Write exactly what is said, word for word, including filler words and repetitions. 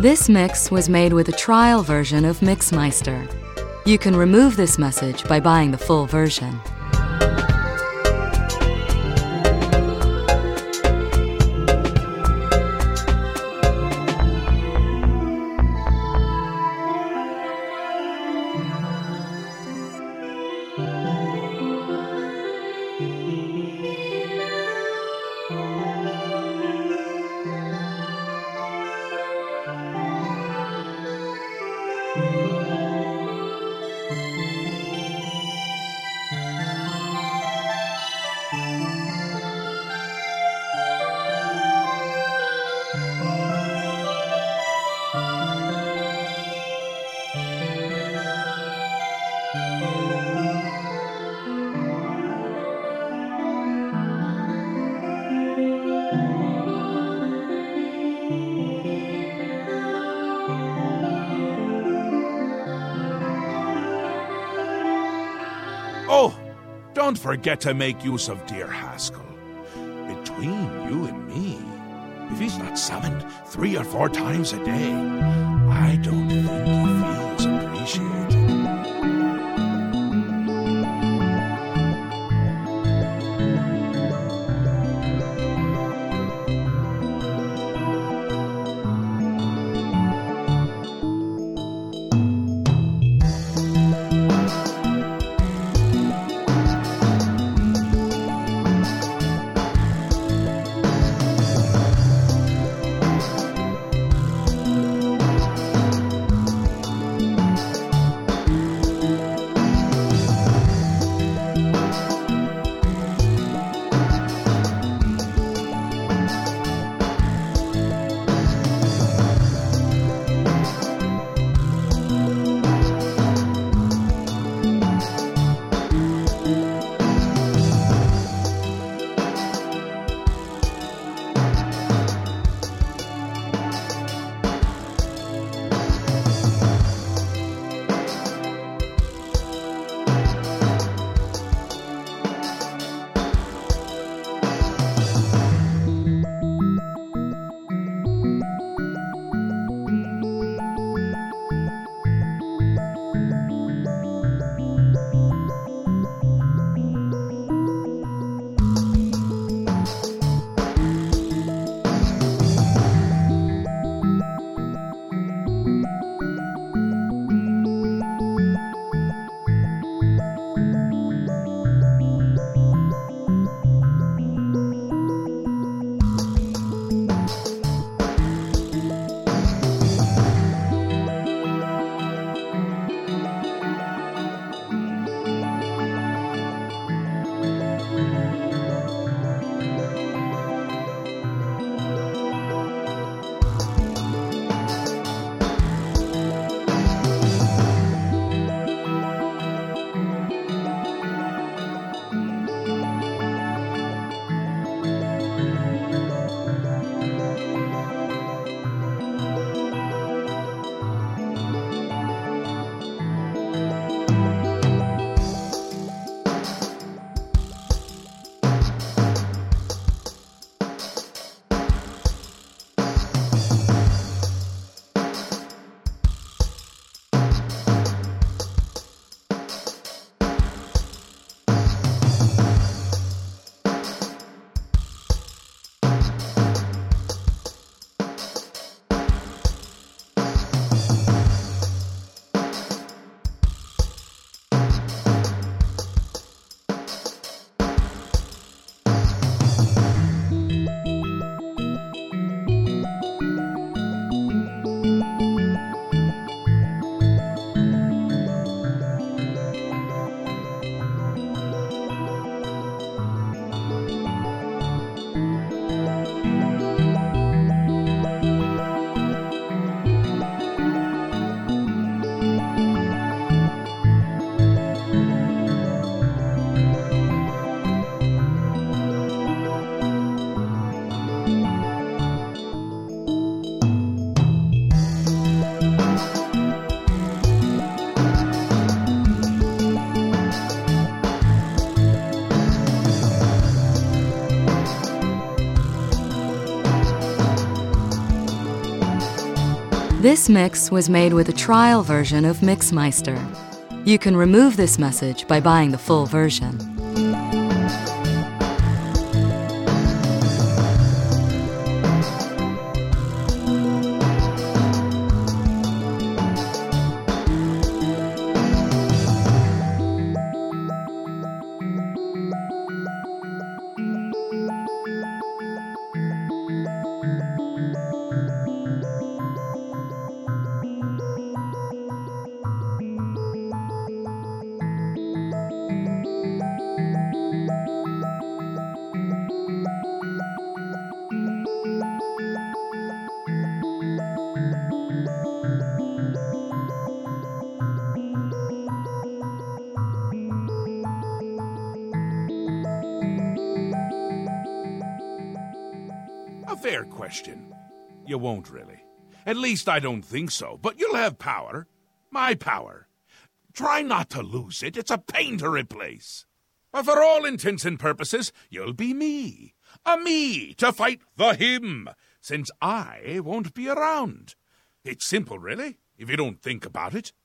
This mix was made with a trial version of Mixmeister. You can remove this message by buying the full version. Oh, don't forget to make use of dear Haskell. Between you and me, if he's not summoned three or four times a day, I don't think he feels appreciated. This mix was made with a trial version of Mixmeister. You can remove this message by buying the full version. A fair question. You won't really. At least I don't think so, but you'll have power. My power. Try not to lose it. It's a pain to replace. But for all intents and purposes, you'll be me. A me to fight the him, since I won't be around. It's simple, really, if you don't think about it.